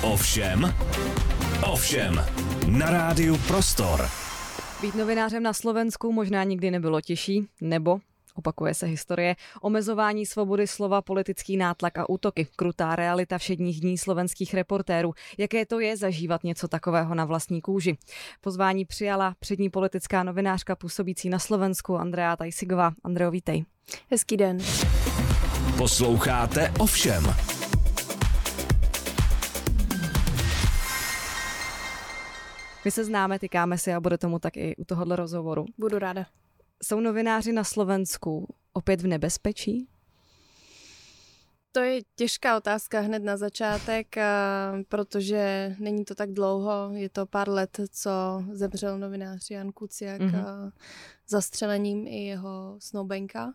Ovšem, na rádiu Prostor. Být novinářem na Slovensku možná nikdy nebylo těžší, nebo opakuje se historie, omezování svobody slova, politický nátlak a útoky, krutá realita všedních dní slovenských reportérů. Jaké to je zažívat něco takového na vlastní kůži? Pozvání přijala přední politická novinářka působící na Slovensku Andrea Tajsigová. Andreo, vítej. Hezký den. Posloucháte Ovšem. My se známe, tykáme si a bude tomu tak i u tohohle rozhovoru. Budu ráda. Jsou novináři na Slovensku opět v nebezpečí? To je těžká otázka hned na začátek, protože není to tak dlouho, je to pár let, co zemřel novinář Jan Kuciak zastřelením i jeho snoubenka.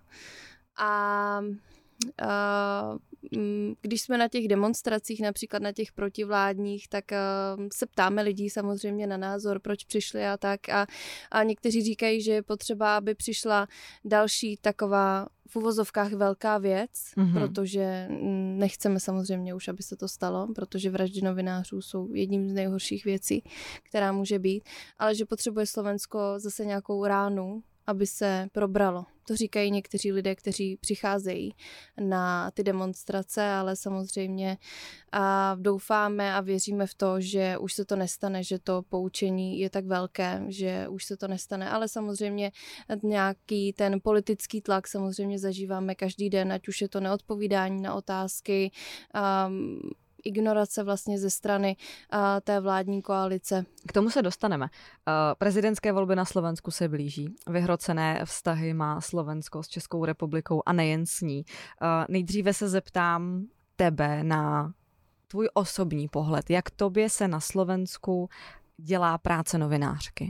Když jsme na těch demonstracích, například na těch protivládních, tak se ptáme lidí samozřejmě na názor, proč přišli a tak. A někteří říkají, že je potřeba, aby přišla další taková v uvozovkách velká věc, protože nechceme samozřejmě už, aby se to stalo, protože vraždy novinářů jsou jedním z nejhorších věcí, která může být, ale že potřebuje Slovensko zase nějakou ránu, aby se probralo. To říkají někteří lidé, kteří přicházejí na ty demonstrace, ale samozřejmě doufáme a věříme v to, že už se to nestane, že to poučení je tak velké, že už se to nestane, ale samozřejmě nějaký ten politický tlak samozřejmě zažíváme každý den, ať už je to neodpovídání na otázky, ignorace vlastně ze strany té vládní koalice. K tomu se dostaneme. Prezidentské volby na Slovensku se blíží. Vyhrocené vztahy má Slovensko s Českou republikou a nejen s ní. Nejdříve se zeptám tebe na tvůj osobní pohled. Jak tobě se na Slovensku dělá práce novinářky?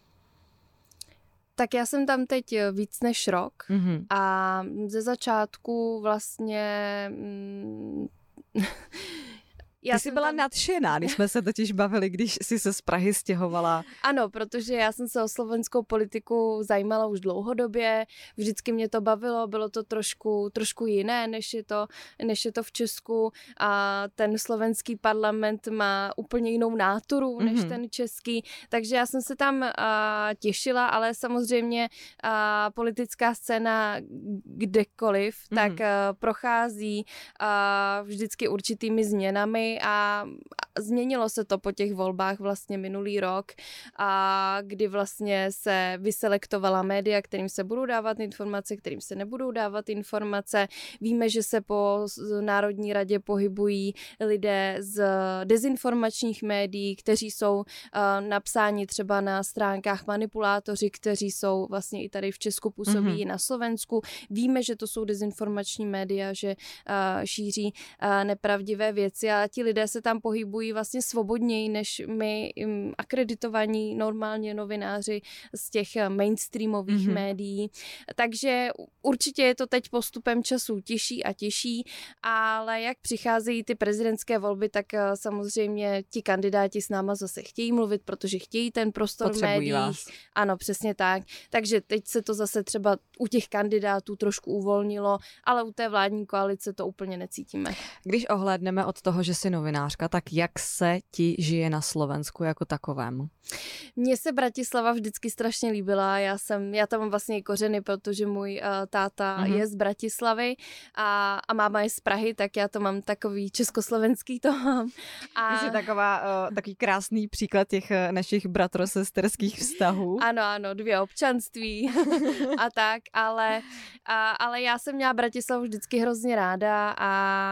Tak já jsem tam teď víc než rok a ze začátku vlastně Ty jsi byla nadšená, když jsme se totiž bavili, když jsi se z Prahy stěhovala. Ano, protože já jsem se o slovenskou politiku zajímala už dlouhodobě, vždycky mě to bavilo, bylo to trošku jiné, než je to v Česku a ten slovenský parlament má úplně jinou náturu než ten český, takže já jsem se tam těšila, ale samozřejmě politická scéna kdekoliv, tak prochází vždycky určitými změnami a změnilo se to po těch volbách vlastně minulý rok, kdy vlastně se vyselektovala média, kterým se budou dávat informace, kterým se nebudou dávat informace. Víme, že se po Národní radě pohybují lidé z dezinformačních médií, kteří jsou napsáni třeba na stránkách manipulátoři, kteří jsou vlastně i tady v Česku působí i na Slovensku. Víme, že to jsou dezinformační média, že šíří nepravdivé věci a ti lidé se tam pohybují vlastně svobodněji než my akreditovaní normálně novináři z těch mainstreamových médií. Takže určitě je to teď postupem času těžší a těžší, ale jak přicházejí ty prezidentské volby, tak samozřejmě ti kandidáti s náma zase chtějí mluvit, protože chtějí ten prostor v médiích. Vás. Ano, přesně tak. Takže teď se to zase třeba u těch kandidátů trošku uvolnilo, ale u té vládní koalice to úplně necítíme. Když ohlédneme od toho, že jsi novinářka, tak jak se ti žije na Slovensku jako takovému? Mně se Bratislava vždycky strašně líbila. Já tam mám vlastně kořeny, protože můj táta je z Bratislavy a máma je z Prahy, tak já to mám takový československý to mám. Ty jsi takový krásný příklad těch našich bratrosesterských vztahů. Ano, 2 občanství a tak, ale já jsem měla Bratislavu vždycky hrozně ráda a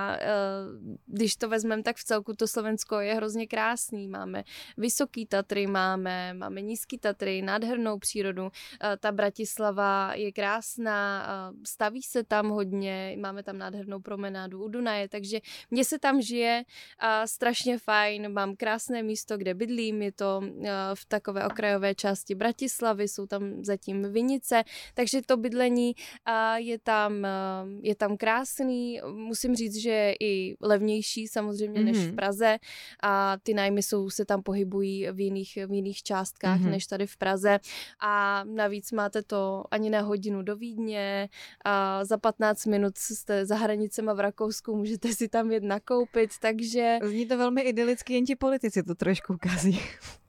když to vezmeme, tak v celku to Slovensko je hrozně krásný. Máme Vysoký Tatry, máme Nízký Tatry, nádhernou přírodu. Ta Bratislava je krásná, staví se tam hodně, máme tam nádhernou promenádu u Dunaje, takže mně se tam žije strašně fajn, mám krásné místo, kde bydlím, je to v takové okrajové části Bratislavy, jsou tam zatím vinice, takže to bydlení je tam krásný. Musím říct, že je i levnější samozřejmě než v Praze, a ty nájmy se tam pohybují v jiných částkách než tady v Praze a navíc máte to ani na hodinu do Vídně a za 15 minut jste za hranicema v Rakousku, můžete si tam jet nakoupit, takže... Zní to velmi idylicky, jen ti politici to trošku ukazí.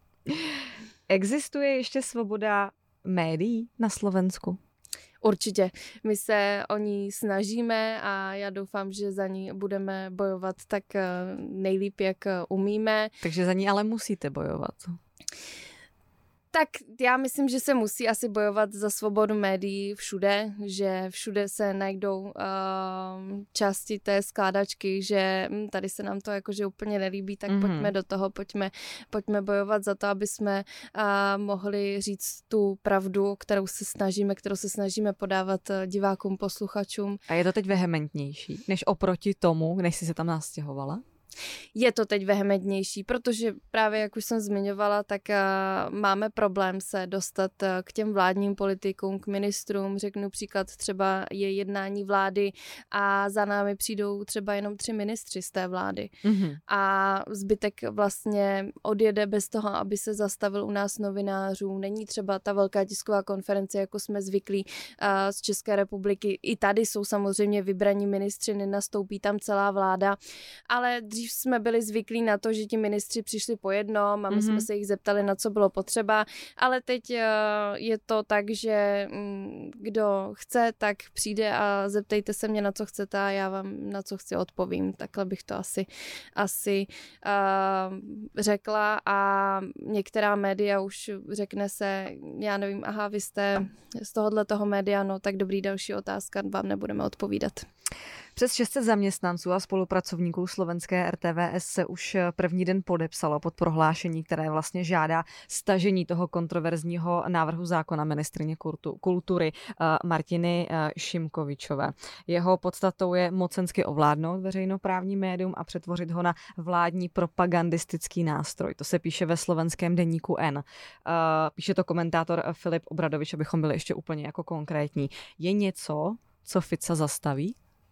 Existuje ještě svoboda médií na Slovensku? Určitě. My se o ní snažíme a já doufám, že za ní budeme bojovat tak nejlíp, jak umíme. Takže za ní ale musíte bojovat. Tak já myslím, že se musí asi bojovat za svobodu médií všude, že všude se najdou části té skládačky, že tady se nám to jakože úplně nelíbí, tak pojďme do toho, pojďme bojovat za to, aby jsme mohli říct tu pravdu, kterou se snažíme podávat divákům, posluchačům. A je to teď vehementnější, než oproti tomu, než jsi se tam nastěhovala? Je to teď vehementnější, protože právě, jak už jsem zmiňovala, tak máme problém se dostat k těm vládním politikům, k ministrům. Řeknu příklad, třeba je jednání vlády a za námi přijdou třeba jenom 3 ministři z té vlády. A zbytek vlastně odjede bez toho, aby se zastavil u nás novinářů. Není třeba ta velká tisková konference, jako jsme zvyklí z České republiky. I tady jsou samozřejmě vybraní ministři, nenastoupí tam celá vláda, ale dřív jsme byli zvyklí na to, že ti ministři přišli po jednom a my jsme se jich zeptali, na co bylo potřeba, ale teď je to tak, že kdo chce, tak přijde a zeptejte se mě, na co chcete a já vám na co chci odpovím. Takhle bych to asi řekla a některá média už řekne se, já nevím, aha, vy jste z toho média, no tak dobrý, další otázka, vám nebudeme odpovídat. Přes 600 zaměstnanců a spolupracovníků slovenské RTVS se už první den podepsalo pod prohlášení, které vlastně žádá stažení toho kontroverzního návrhu zákona ministryně kultury Martiny Šimkovičové. Jeho podstatou je mocensky ovládnout veřejnoprávní médium a přetvořit ho na vládní propagandistický nástroj. To se píše ve slovenském deníku N. Píše to komentátor Filip Obradovič, abychom byli ještě úplně jako konkrétní. Je něco, co Fica zastaví?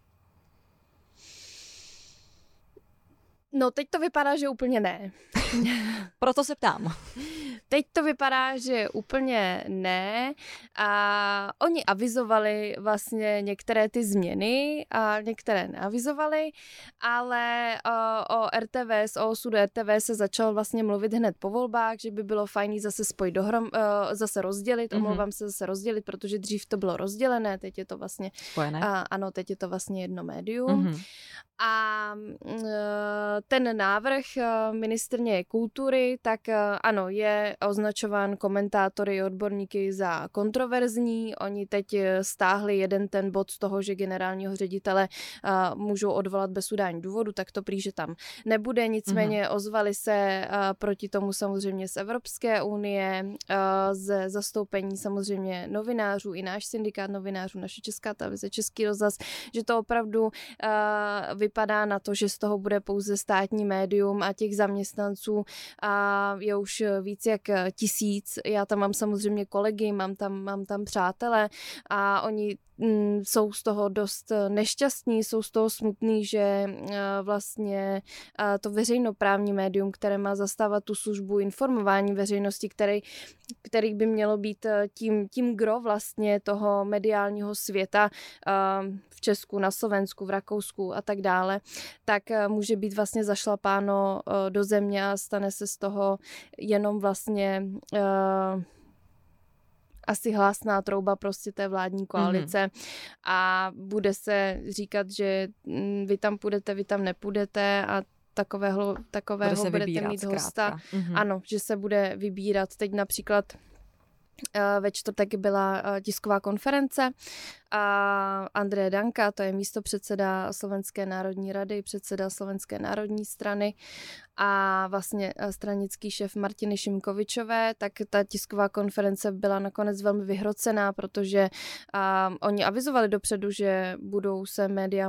No, teď to vypadá, že úplně ne. Proto se ptám. Teď to vypadá, že úplně ne a oni avizovali vlastně některé ty změny a některé neavizovali, ale o RTVS, o osudu RTVS se začal vlastně mluvit hned po volbách, že by bylo fajný zase spojit zase rozdělit, omlouvám se zase rozdělit, protože dřív to bylo rozdělené, teď je to vlastně spojené. Ano, teď je to vlastně jedno médium. A ten návrh ministryně kultury, tak ano, je označován komentátory, odborníky za kontroverzní. Oni teď stáhli jeden ten bod z toho, že generálního ředitele můžou odvolat bez udání důvodu, tak to prý, že tam nebude. Nicméně ozvali se proti tomu samozřejmě z Evropské unie, ze zastoupení samozřejmě novinářů, i náš syndikát novinářů, naše Česká televize, Český rozhlas, že to opravdu vypadá na to, že z toho bude pouze státní médium a těch zaměstnanců je už víc jak 1000. Já tam mám samozřejmě kolegy, mám tam přátele a oni jsou z toho dost nešťastní, jsou z toho smutní, že vlastně to veřejnoprávní médium, které má zastávat tu službu informování veřejnosti, který by mělo být tím gro vlastně toho mediálního světa v Česku, na Slovensku, v Rakousku a tak dále, tak může být vlastně zašlapáno do země a stane se z toho jenom vlastně asi hlásná trouba prostě té vládní koalice a bude se říkat, že vy tam půjdete, vy tam nepůjdete a takového budete mít hosta. Ano, že se bude vybírat. Teď například ve čtvrtek byla tisková konference a Andreje Danka, to je místopředseda Slovenské národní rady, předseda Slovenské národní strany a vlastně stranický šéf Martiny Šimkovičové, tak ta tisková konference byla nakonec velmi vyhrocená, protože oni avizovali dopředu, že budou se média moc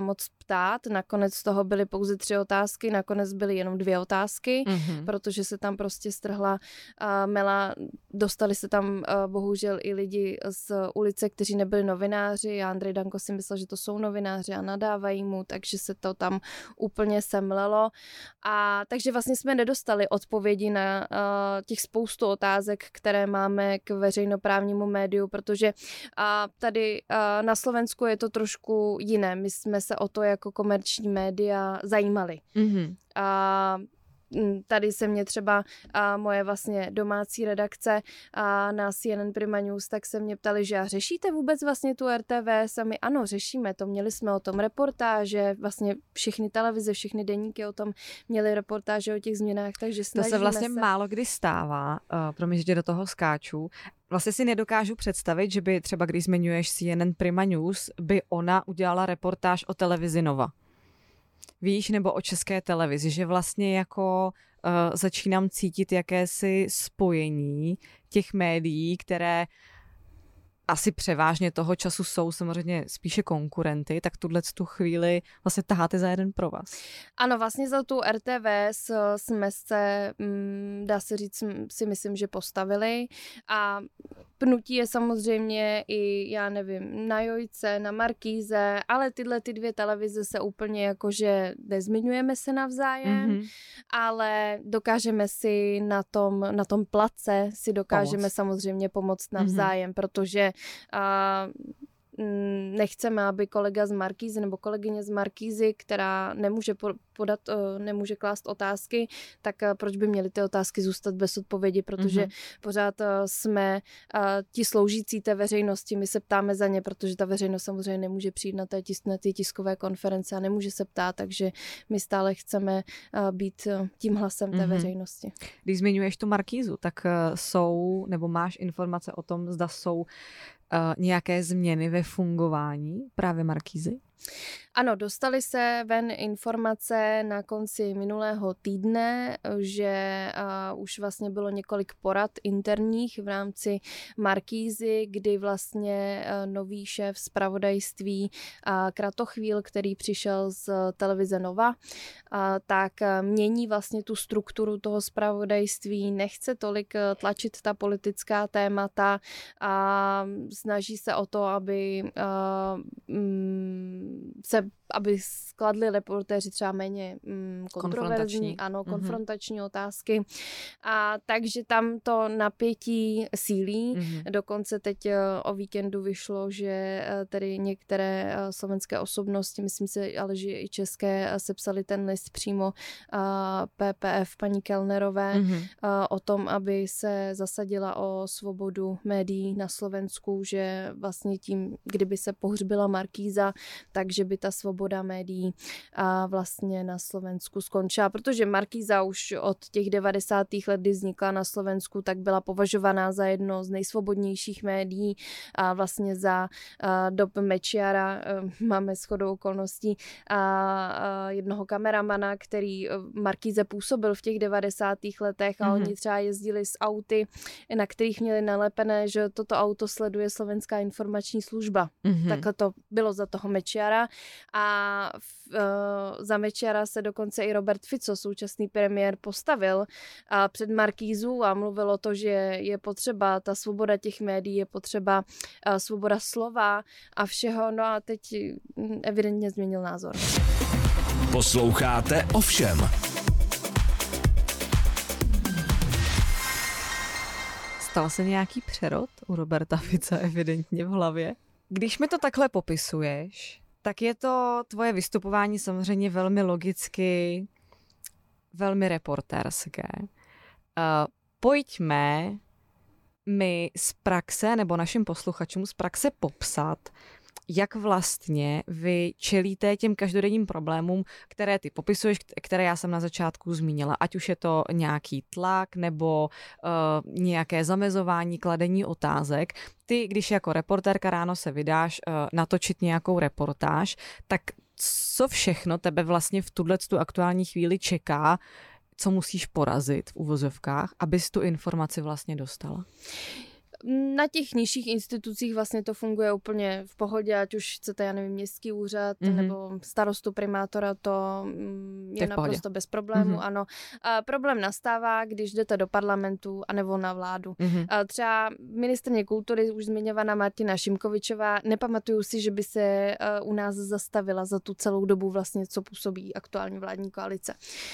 ptát. Nakonec z toho byly pouze 3 otázky, nakonec byly jenom 2 otázky, protože se tam prostě strhla mela. Dostali se tam bohužel i lidi z ulice, kteří nebyli novináři. A Andrej Danko si myslel, že to jsou novináři a nadávají mu, takže se to tam úplně semlelo. A takže vlastně jsme nedostali odpovědi na těch spoustu otázek, které máme k veřejnoprávnímu médiu, protože tady na Slovensku je to trošku jiné. My jsme se o to jako komerční média zajímali. A tady se mě třeba moje vlastně domácí redakce na CNN Prima News, tak se mě ptali, že řešíte vůbec vlastně tu RTVS? A my ano, řešíme to. Měli jsme o tom reportáže, vlastně všechny televize, všechny deníky o tom měli reportáže o těch změnách, takže snažíme se. To se vlastně málo kdy stává, promiň, že do toho skáču. Vlastně si nedokážu představit, že by třeba, když zmiňuješ CNN Prima News, by ona udělala reportáž o televizi Nova. Víš, nebo o České televizi, že vlastně jako začínám cítit jakési spojení těch médií, které asi převážně toho času jsou samozřejmě spíše konkurenty, tak tu chvíli vlastně taháte za jeden provaz. Ano, vlastně za tu RTVS jsme se, dá se říct, si myslím, že postavili a pnutí je samozřejmě i, já nevím, na Jojce, na Markíze, ale tyhle ty 2 televize se úplně jakože nezmiňujeme se navzájem, ale dokážeme si na tom place si dokážeme samozřejmě pomoct navzájem, protože nechceme, aby kolega z Markízy nebo kolegyně z Markízy, která nemůže klást otázky, tak proč by měly ty otázky zůstat bez odpovědi, protože pořád jsme ti sloužící té veřejnosti, my se ptáme za ně, protože ta veřejnost samozřejmě nemůže přijít na ty tiskové konference a nemůže se ptát, takže my stále chceme být tím hlasem té veřejnosti. Když zmiňuješ tu Markízu, tak máš informace o tom, zda jsou nějaké změny ve fungování právě Markízy? Ano, dostali se ven informace na konci minulého týdne, že už vlastně bylo několik porad interních v rámci Markízy, kdy vlastně nový šéf zpravodajství Kratochvíl, který přišel z televize Nova, tak mění vlastně tu strukturu toho zpravodajství, nechce tolik tlačit ta politická témata a snaží se o to, aby skladli reportéři třeba méně kontroverzní, konfrontační otázky. A takže tam to napětí sílí. Dokonce teď o víkendu vyšlo, že tedy některé slovenské osobnosti, myslím si, ale že i české, sepsali ten list přímo PPF paní Kellnerové o tom, aby se zasadila o svobodu médií na Slovensku, že vlastně tím, kdyby se pohřbila Markíza, takže by ta svoboda médií vlastně na Slovensku skončila, protože Markíza už od těch 90. let, kdy vznikla na Slovensku, tak byla považovaná za jedno z nejsvobodnějších médií a vlastně za dob Mečiara máme shodou okolností jednoho kameramana, který Markíze působil v těch 90. letech a oni třeba jezdili s auty, na kterých měli nalepené, že toto auto sleduje Slovenská informační služba. Takhle to bylo za toho Mečiara a za Mečiara se dokonce i Robert Fico, současný premiér, postavil před Markízu a mluvil o to, že je potřeba ta svoboda těch médií, je potřeba svoboda slova a všeho, no a teď evidentně změnil názor. Posloucháte Ovšem. Stal se nějaký přerod u Roberta Fica evidentně v hlavě? Když mi to takhle popisuješ, tak je to tvoje vystupování samozřejmě velmi logicky, velmi reportérské. Pojďme mi z praxe, nebo našim posluchačům z praxe popsat, jak vlastně vy čelíte těm každodenním problémům, které ty popisuješ, které já jsem na začátku zmínila. Ať už je to nějaký tlak nebo nějaké zamezování, kladení otázek. Ty, když jako reportérka ráno se vydáš natočit nějakou reportáž, tak co všechno tebe vlastně v tu aktuální chvíli čeká, co musíš porazit v uvozovkách, abys tu informaci vlastně dostala? Na těch nižších institucích vlastně to funguje úplně v pohodě, ať už chcete, já nevím, městský úřad nebo starostu, primátora, to je naprosto bez problému, ano. Problém nastává, když jdete do parlamentu anebo na vládu. Třeba ministryně kultury, už zmiňovaná Martina Šimkovičová, nepamatuju si, že by se u nás zastavila za tu celou dobu vlastně, co působí aktuální vládní koalice.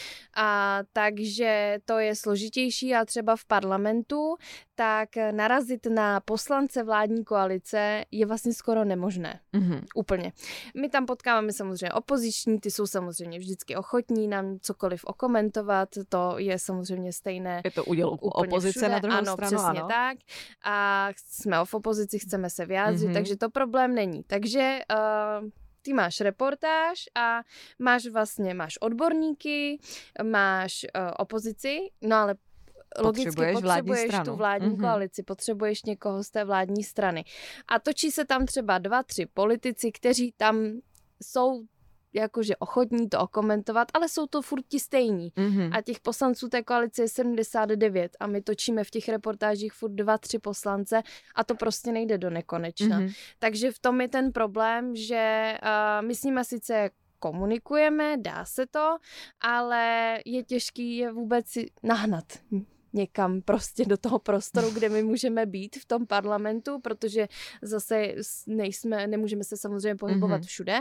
Takže to je složitější a třeba v parlamentu, tak narazit na poslance vládní koalice je vlastně skoro nemožné. Úplně. My tam potkáváme samozřejmě opoziční, ty jsou samozřejmě vždycky ochotní nám cokoliv okomentovat, to je samozřejmě stejné. Je to úděl opozice všude. Na druhou stranu, přesně ano. Tak. A jsme v opozici, chceme se vyjádřit, takže to problém není. Takže ty máš reportáž a máš odborníky, máš opozici, no ale logicky potřebuješ tu vládní koalici, potřebuješ někoho z té vládní strany. A točí se tam třeba 2-3 politici, kteří tam jsou jakože ochotní to okomentovat, ale jsou to furt ti stejní. A těch poslanců té koalice je 79 a my točíme v těch reportážích furt 2-3 poslance a to prostě nejde do nekonečna. Takže v tom je ten problém, že my s nimi sice komunikujeme, dá se to, ale je těžký je vůbec nahnat někam prostě do toho prostoru, kde my můžeme být v tom parlamentu, protože zase nemůžeme se samozřejmě pohybovat všude.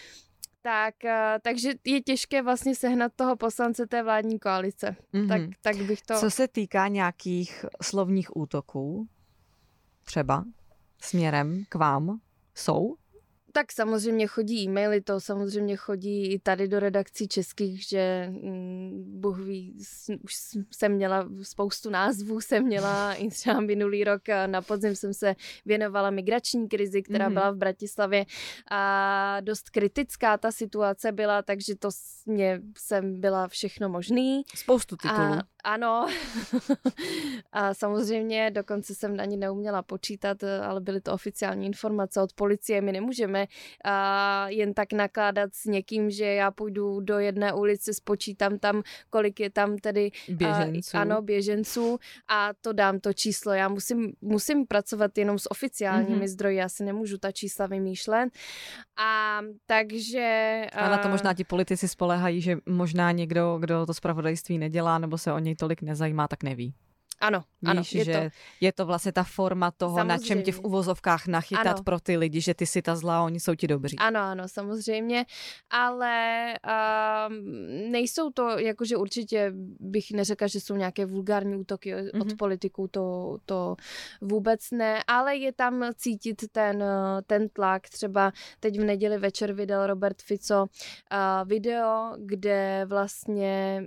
Takže je těžké vlastně sehnat toho poslance té vládní koalice. Tak bych to... Co se týká nějakých slovních útoků, třeba směrem k vám, jsou? Tak samozřejmě chodí e-maily, to samozřejmě chodí i tady do redakcí českých, že Bůh ví, už jsem měla spoustu názvů, i třeba minulý rok na podzim jsem se věnovala migrační krizi, která byla v Bratislavě a dost kritická ta situace byla, takže to jsem byla všechno možný. Spoustu titulů. Ano. A samozřejmě dokonce jsem ani neuměla počítat, ale byly to oficiální informace od policie. My nemůžeme jen tak nakládat s někým, že já půjdu do jedné ulice, spočítám tam, kolik je tam tedy běženců a to dám to číslo. Já musím pracovat jenom s oficiálními zdroji, já si nemůžu ta čísla vymýšlet. Takže... A na to možná ti politici spoléhají, že možná někdo, kdo to zpravodajství nedělá nebo se o něj tolik nezajímá, tak neví. Ano, Víš, že je to vlastně ta forma toho, samozřejmě. Na čem tě v uvozovkách nachytat pro ty lidi, že ty jsi ta zlá, oni jsou ti dobří. Ano, samozřejmě, ale nejsou to, jakože určitě bych neřekla, že jsou nějaké vulgární útoky od politiků, to vůbec ne, ale je tam cítit ten tlak. Třeba teď v neděli večer vydal Robert Fico video, kde vlastně...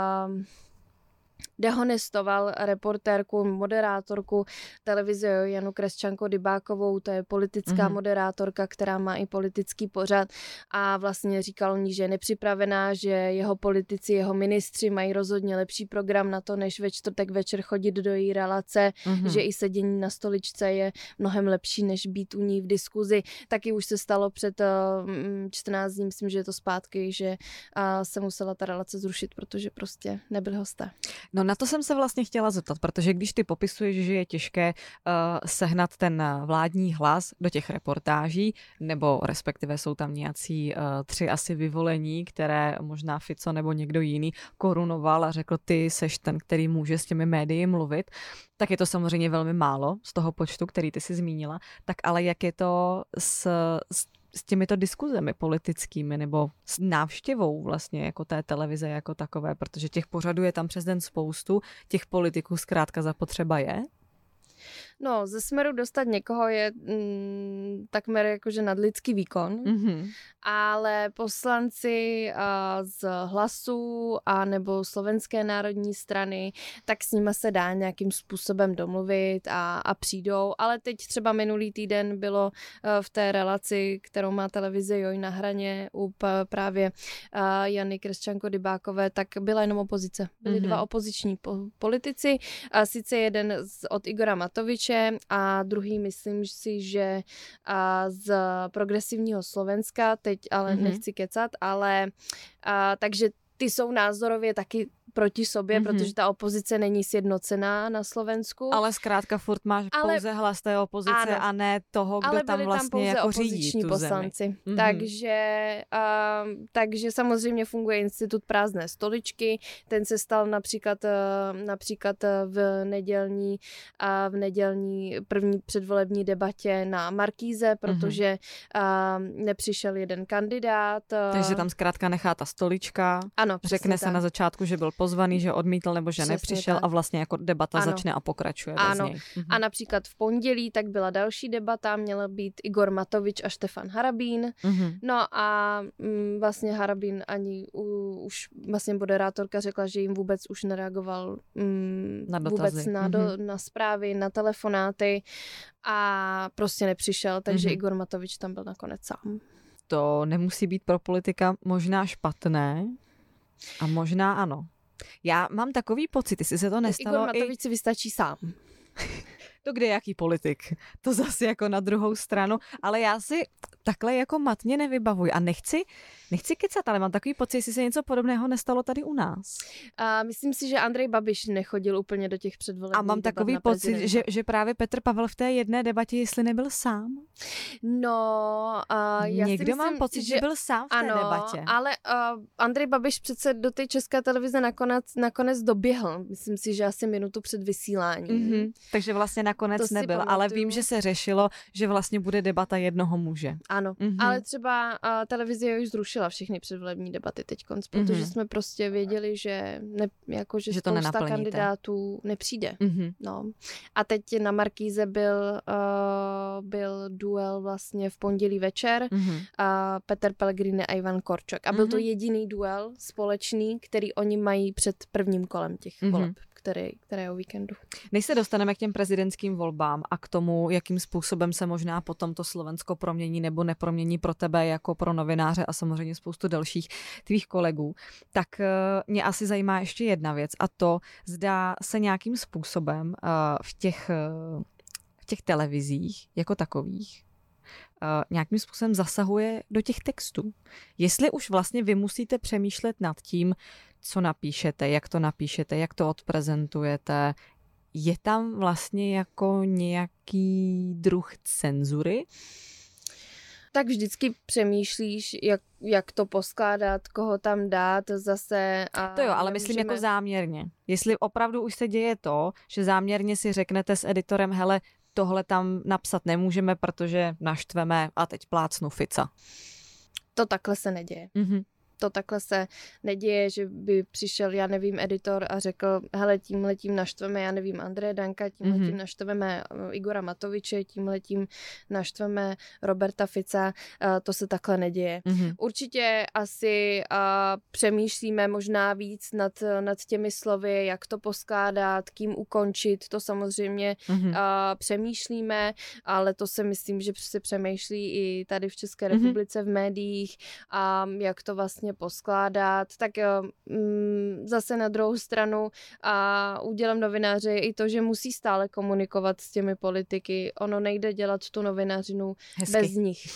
dehonestoval reportérku, moderátorku televize Janu Kresťanko-Dybákovou, to je politická moderátorka, která má i politický pořad a vlastně říkal o ní, že je nepřipravená, že jeho politici, jeho ministři mají rozhodně lepší program na to, než ve čtvrtek večer chodit do její relace, že i sedění na stoličce je mnohem lepší, než být u ní v diskuzi. Taky už se stalo před 14 dní, myslím, že je to zpátky, že se musela ta relace zrušit, protože prostě nebyli hosté. No na to jsem se vlastně chtěla zeptat, protože když ty popisuješ, že je těžké sehnat ten vládní hlas do těch reportáží, nebo respektive jsou tam nějací 3 asi vyvolení, které možná Fico nebo někdo jiný korunoval a řekl, ty seš ten, který může s těmi médii mluvit, tak je to samozřejmě velmi málo z toho počtu, který ty jsi zmínila. Tak ale jak je to s těmito diskuzemi politickými nebo s návštěvou vlastně jako té televize jako takové, protože těch pořadů je tam přes den spoustu, těch politiků zkrátka zapotřeba je? No, ze Smeru dostat někoho je takmer jakože nadlidský výkon, ale poslanci z Hlasu a nebo Slovenské národní strany, tak s nimi se dá nějakým způsobem domluvit a přijdou, ale teď třeba minulý týden bylo v té relaci, kterou má televize Joj na hraně u právě Jany Kresťanko-Dybákové, tak byla jenom opozice. Byli 2 opoziční politici, a sice jeden od Igora Matoviče a druhý, myslím si, že z progresivního Slovenska, teď ale nechci kecat, ale takže ty jsou názorově taky proti sobě, protože ta opozice není sjednocená na Slovensku. Ale zkrátka furt máš pouze hlas té opozice, ano, a ne toho, kdo tam vlastně jako řídí tu poslanci. zemi. Takže samozřejmě funguje institut prázdné stoličky, ten se stal například v nedělní první předvolební debatě na Markíze, protože nepřišel jeden kandidát. Takže tam zkrátka nechá ta stolička, ano, řekne se tak. na začátku, že byl pozvaný, že odmítl nebo že přesně nepřišel tak. A vlastně jako debata začne a pokračuje bez něj. A například v pondělí tak byla další debata, měla být Igor Matovič a Štefan Harabín. No a vlastně Harabín ani už vlastně moderátorka řekla, že jim vůbec už nereagoval na vůbec na zprávy, na telefonáty a prostě nepřišel, takže Igor Matovič tam byl nakonec sám. To nemusí být pro politika možná špatné a možná ano. Já mám takový pocit, jestli se to nestalo. Igor Matovič si vystačí sám. To kde jaký politik? To zase jako na druhou stranu, ale já si takhle jako matně nevybavuji a nechci kecat, ale mám takový pocit, jestli se něco podobného nestalo tady u nás. A myslím si, že Andrej Babiš nechodil úplně do těch předvolebních. A mám takový pocit, že právě Petr Pavel v té jedné debatě, jestli nebyl sám. No, já někdo si myslím, mám pocit, že byl sám v té debatě. Ale Andrej Babiš přece do té České televize nakonec doběhl. Myslím si, že asi minutu před vysíláním. Takže vlastně nakonec nebyl, ale vím, že se řešilo, že vlastně bude debata jednoho muže. Ano, ale třeba televize už zrušila všechny předvolební debaty teďkonc, protože jsme prostě věděli, že spousta kandidátů nepřijde. No. A teď na Markíze byl duel vlastně v pondělí večer, Petr Pellegrini a Ivan Korčok. A byl to jediný duel společný, který oni mají před prvním kolem těch voleb, které o víkendu. Než se dostaneme k těm prezidentským volbám a k tomu, jakým způsobem se možná potom to Slovensko promění nebo nepromění pro tebe jako pro novináře a samozřejmě spoustu dalších tvých kolegů, tak mě asi zajímá ještě jedna věc a to, zda se nějakým způsobem v těch televizích jako takových nějakým způsobem zasahuje do těch textů. Jestli už vlastně vy musíte přemýšlet nad tím, co napíšete, jak to odprezentujete, je tam vlastně jako nějaký druh cenzury? Tak vždycky přemýšlíš, jak to poskládat, koho tam dát zase. To jo, ale myslím jako záměrně. Jestli opravdu už se děje to, že záměrně si řeknete s editorem, hele, tohle tam napsat nemůžeme, protože naštveme a teď plácnu Fica. To takhle se neděje. To takhle se neděje, že by přišel, já nevím, editor a řekl, hele, tímhletím naštveme, já nevím, Andreje Danka, tímhletím naštveme Igora Matoviče, tímhletím naštveme Roberta Fica, to se takhle neděje. Určitě asi přemýšlíme možná víc nad těmi slovy, jak to poskládat, kým ukončit, to samozřejmě přemýšlíme, ale to si myslím, že se přemýšlí i tady v České republice v médiích a jak to vlastně poskládat, tak zase na druhou stranu a údělem novináře je i to, že musí stále komunikovat s těmi politiky. Ono nejde dělat tu novinařinu bez nich.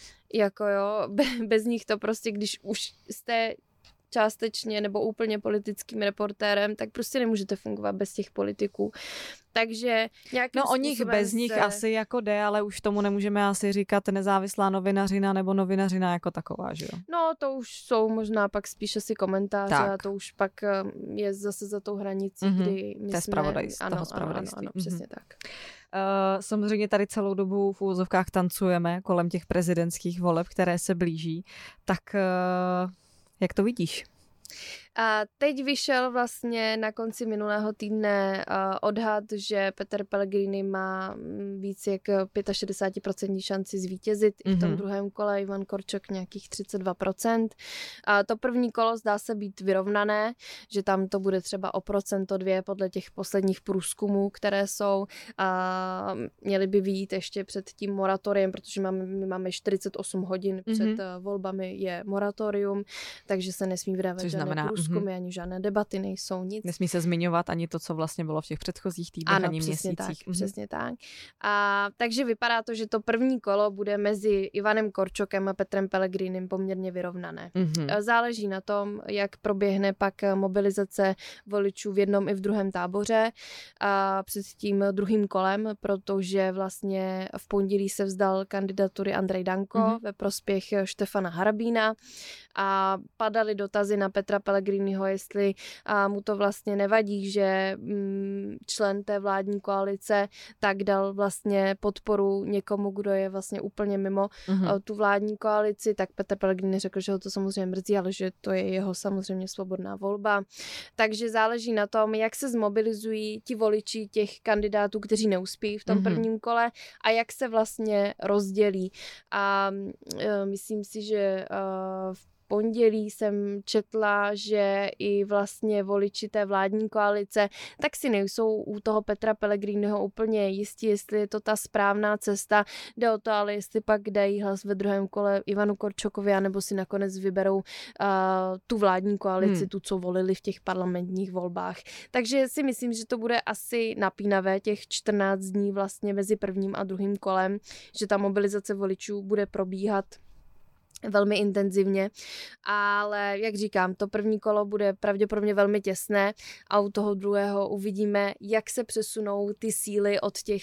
Bez nich to prostě, když už jste částečně nebo úplně politickým reportérem, tak prostě nemůžete fungovat bez těch politiků. Takže nějakým o nich bez nich asi jako jde, ale už tomu nemůžeme asi říkat nezávislá novinařina nebo novinařina jako taková, že jo? No, to už jsou možná pak spíš asi komentáře a to už pak je zase za tou hranicí, kdy my jsme... Toho zpravodajství. Ano, přesně tak. Samozřejmě tady celou dobu v úvozovkách tancujeme kolem těch prezidentských voleb, které se blíží. Tak jak to vidíš? A teď vyšel vlastně na konci minulého týdne odhad, že Petr Pellegrini má víc jak 65% šanci zvítězit i v tom druhém kole, Ivan Korčok nějakých 32%. A to první kolo zdá se být vyrovnané, že tam to bude třeba o 1-2% podle těch posledních průzkumů, které jsou. A měly by vyjít ještě před tím moratoriem, protože my máme 48 hodin před volbami je moratorium, takže se nesmí vydávat žádné průzkumy. průzkumy, ani žádné debaty nejsou, nic. Nesmí se zmiňovat ani to, co vlastně bylo v těch předchozích týdnech, ani měsících. Tak, přesně tak. A takže vypadá to, že to první kolo bude mezi Ivanem Korčokem a Petrem Pellegrinem poměrně vyrovnané. Záleží na tom, jak proběhne pak mobilizace voličů v jednom i v druhém táboře a před tím druhým kolem, protože vlastně v pondělí se vzdal kandidatury Andrej Danko ve prospěch Štefana Harabína a padaly dotazy na Petra Pellegriniho, jestli mu to vlastně nevadí, že člen té vládní koalice tak dal vlastně podporu někomu, kdo je vlastně úplně mimo tu vládní koalici, tak Petr Pellegrini řekl, že ho to samozřejmě mrzí, ale že to je jeho samozřejmě svobodná volba. Takže záleží na tom, jak se zmobilizují ti voliči těch kandidátů, kteří neuspějí v tom prvním kole a jak se vlastně rozdělí. A myslím si, že v pondělí jsem četla, že i vlastně voliči té vládní koalice tak si nejsou u toho Petra Pellegriniho úplně jistí, jestli je to ta správná cesta. Jde o to, ale jestli pak dají hlas ve druhém kole Ivanu Korčokovi, anebo si nakonec vyberou tu vládní koalici, tu, co volili v těch parlamentních volbách. Takže si myslím, že to bude asi napínavé těch 14 dní vlastně mezi prvním a druhým kolem, že ta mobilizace voličů bude probíhat velmi intenzivně, ale jak říkám, to první kolo bude pravděpodobně velmi těsné a u toho druhého uvidíme, jak se přesunou ty síly od těch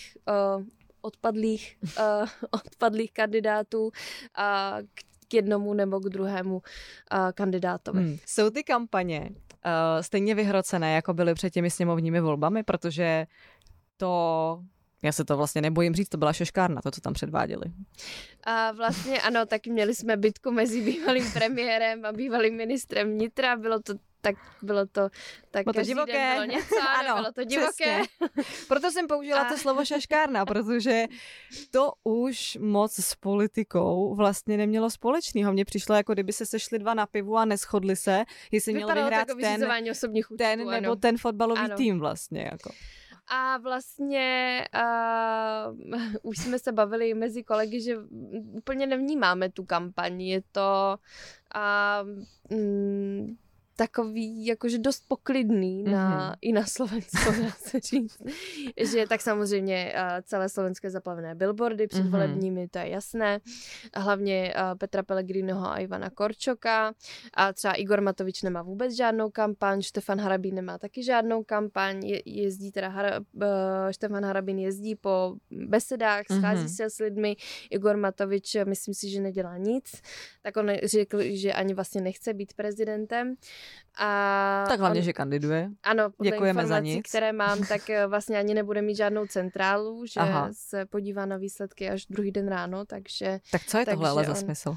odpadlých kandidátů k jednomu nebo k druhému kandidátovi. Jsou ty kampaně stejně vyhrocené, jako byly před těmi sněmovními volbami, protože já se to vlastně nebojím říct, to byla šeškárna, to, co tam předváděli. A vlastně ano, tak měli jsme bitku mezi bývalým premiérem a bývalým ministrem vnitra, bylo to divoké. Bylo něco, ano, bylo to divoké. Proto jsem použila to slovo šaškárna, protože to už moc s politikou vlastně nemělo společného. Mně přišlo, jako kdyby se sešli dva na pivu a neschodli se, jestli měl vyhrát ten nebo ten fotbalový tým vlastně. Jako. A vlastně už jsme se bavili mezi kolegy, že úplně nevnímáme tu kampaň. Je to takový jakože dost poklidný i na Slovensku, dá se říct. Že tak samozřejmě celé slovenské zaplavené billboardy předvolebními, to je jasné. A hlavně Petra Pellegriniho a Ivana Korčoka. A třeba Igor Matovič nemá vůbec žádnou kampaň, Štefan Harabín nemá taky žádnou kampaň. Štefan Harabín jezdí po besedách, schází se s lidmi. Igor Matovič, myslím si, že nedělá nic. Tak on řekl, že ani vlastně nechce být prezidentem. Tak hlavně, že kandiduje. Ano, podle děkujeme informací, které mám, tak vlastně ani nebude mít žádnou centrálu, že se podívá na výsledky až druhý den ráno, takže... Tak co je tohle ale za smysl?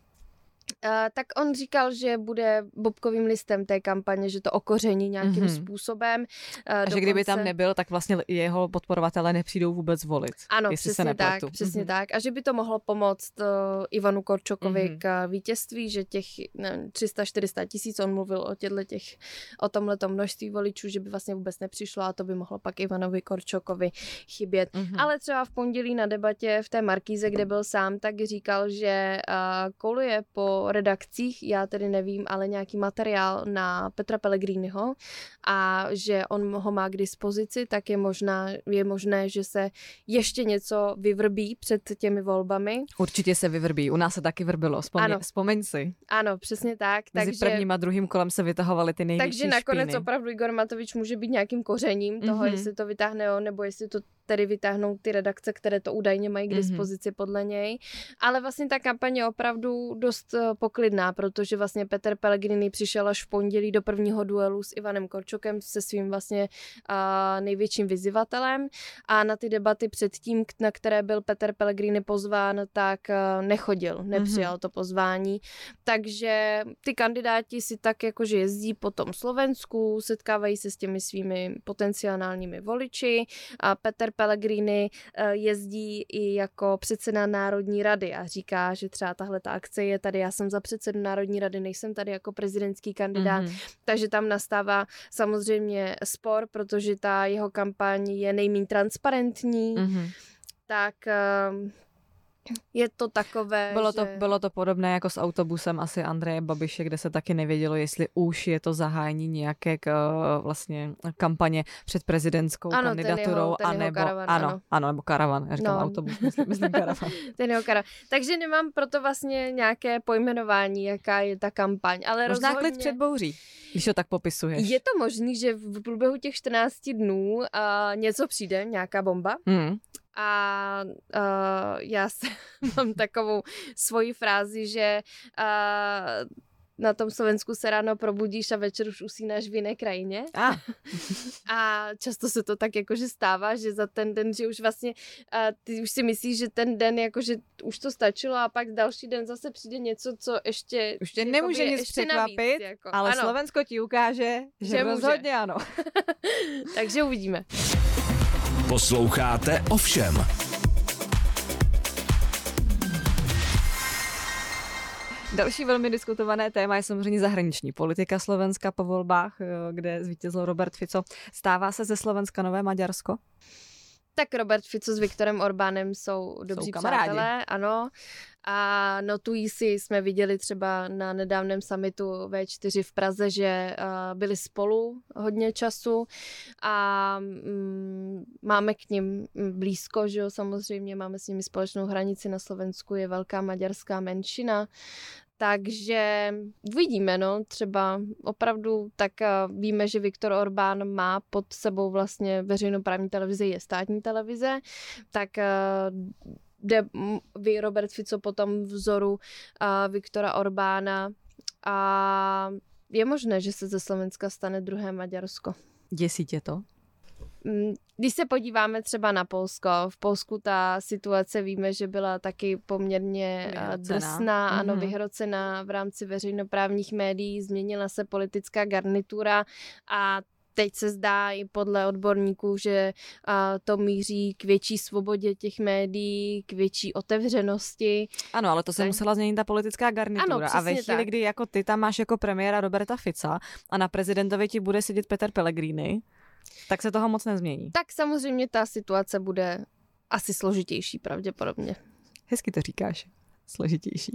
Tak on říkal, že bude bobkovým listem té kampaně, že to okoření nějakým způsobem. A že kdyby tam nebyl, tak vlastně jeho podporovatelé nepřijdou vůbec volit. Ano, přesně tak. A že by to mohlo pomoct Ivanu Korčokovi k vítězství, že těch 300-400 tisíc, on mluvil o tomhletom množství voličů, že by vlastně vůbec nepřišlo a to by mohlo pak Ivanovi Korčokovi chybět. Ale třeba v pondělí na debatě v té Markíze, kde byl sám, tak říkal, že koluje po redakcích, já tedy nevím, ale nějaký materiál na Petra Pellegriniho a že on ho má k dispozici, tak je možné, že se ještě něco vyvrbí před těmi volbami. Určitě se vyvrbí, u nás se taky vrbilo, vzpomeň si. Ano, přesně tak. Mezi prvním a druhým kolem se vytahovaly ty největší špíny. Takže nakonec špíny. opravdu Igor Matovič může být nějakým kořením toho, jestli to vytáhne on, nebo jestli to tedy vytáhnou ty redakce, které to údajně mají k dispozici podle něj. Ale vlastně ta kampaň je opravdu dost poklidná, protože vlastně Peter Pellegrini přišel až v pondělí do prvního duelu s Ivanem Korčokem, se svým vlastně největším vyzývatelem a na ty debaty předtím, na které byl Peter Pellegrini pozván, tak nechodil, nepřijal to pozvání. Takže ty kandidáti si tak jakože jezdí po tom Slovensku, setkávají se s těmi svými potenciálními voliči a Peter Pellegrini jezdí i jako předseda Národní rady a říká, že třeba tahle ta akce je tady, já jsem za předsedu Národní rady, nejsem tady jako prezidentský kandidát, takže tam nastává samozřejmě spor, protože ta jeho kampaň je nejméně transparentní, tak Je to takové, Bylo to podobné jako s autobusem asi Andreje Babiše, kde se taky nevědělo, jestli už je to zahájení nějaké vlastně kampaně před prezidentskou kandidaturou, nebo karavan. Já říkám autobus, myslím karavan. Ten jeho karavan. Takže nemám proto vlastně nějaké pojmenování, jaká je ta kampaň. Ale možná klid před bouří, když to tak popisuješ. Je to možný, že v průběhu těch 14 dnů něco přijde, nějaká bomba. A já mám takovou svoji frázi, že na tom Slovensku se ráno probudíš a večer už usínáš v jiné krajině. A často se to tak jakože stává, že za ten den, že už vlastně ty už si myslíš, že ten den jakože už to stačilo a pak další den zase přijde něco, co ještě... Už tě nemůže nic překvapit, navíc, jako. Ale ano. Slovensko ti ukáže, že rozhodně ano. Takže uvidíme. Posloucháte Ovšem. Další velmi diskutované téma je samozřejmě zahraniční politika Slovenska po volbách, kde zvítězil Robert Fico. Stává se ze Slovenska nové Maďarsko? Tak Robert Fico s Viktorem Orbánem jsou dobří přátelé, ano. A notují si, jsme viděli třeba na nedávném summitu V4 v Praze, že byli spolu hodně času a máme k nim blízko, že jo, samozřejmě máme s nimi společnou hranici, na Slovensku je velká maďarská menšina. Takže uvidíme, no, třeba opravdu tak víme, že Viktor Orbán má pod sebou vlastně veřejnoprávní televize, je státní televize, tak jde Robert Fico potom vzoru Viktora Orbána a je možné, že se ze Slovenska stane druhé Maďarsko. Děsí tě to? Když se podíváme třeba na Polsko, v Polsku ta situace víme, že byla taky poměrně drsná, ano, vyhrocená v rámci veřejnoprávních médií, změnila se politická garnitura a teď se zdá i podle odborníků, že to míří k větší svobodě těch médií, k větší otevřenosti. Ano, ale to se musela změnit ta politická garnitura. Ano, a ve chvíli, tak. Kdy jako ty tam máš jako premiéra Roberta Fica a na prezidentovi ti bude sedět Peter Pellegrini, tak se toho moc nezmění. Tak samozřejmě ta situace bude asi složitější pravděpodobně. Hezky to říkáš. Složitější.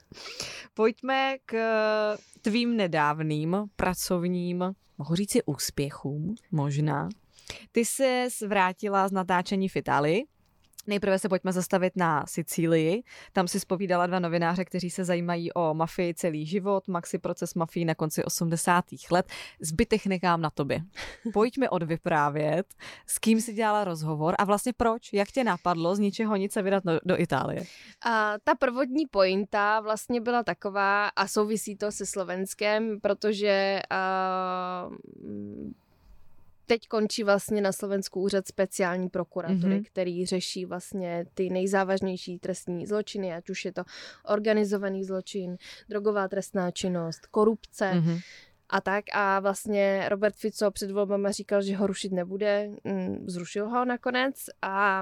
Pojďme k tvým nedávným pracovním, mohu říci úspěchům, možná. Ty se vrátila z natáčení v Itálii. Nejprve se pojďme zastavit na Sicílii. Tam si zpovídala 2 novináře, kteří se zajímají o mafii celý život, maxi proces mafii na konci 80. let. Zbytek nechám na tobě. Pojďme odvyprávět, s kým si dělala rozhovor a vlastně proč, jak tě napadlo z ničeho nic se vydat do Itálie? Ta prvotní pointa vlastně byla taková a souvisí to se Slovenskem, protože teď končí vlastně na Slovensku úřad speciální prokuratury, který řeší vlastně ty nejzávažnější trestní zločiny, ať už je to organizovaný zločin, drogová trestná činnost, korupce a tak. A vlastně Robert Fico před volbama říkal, že ho rušit nebude, zrušil ho nakonec a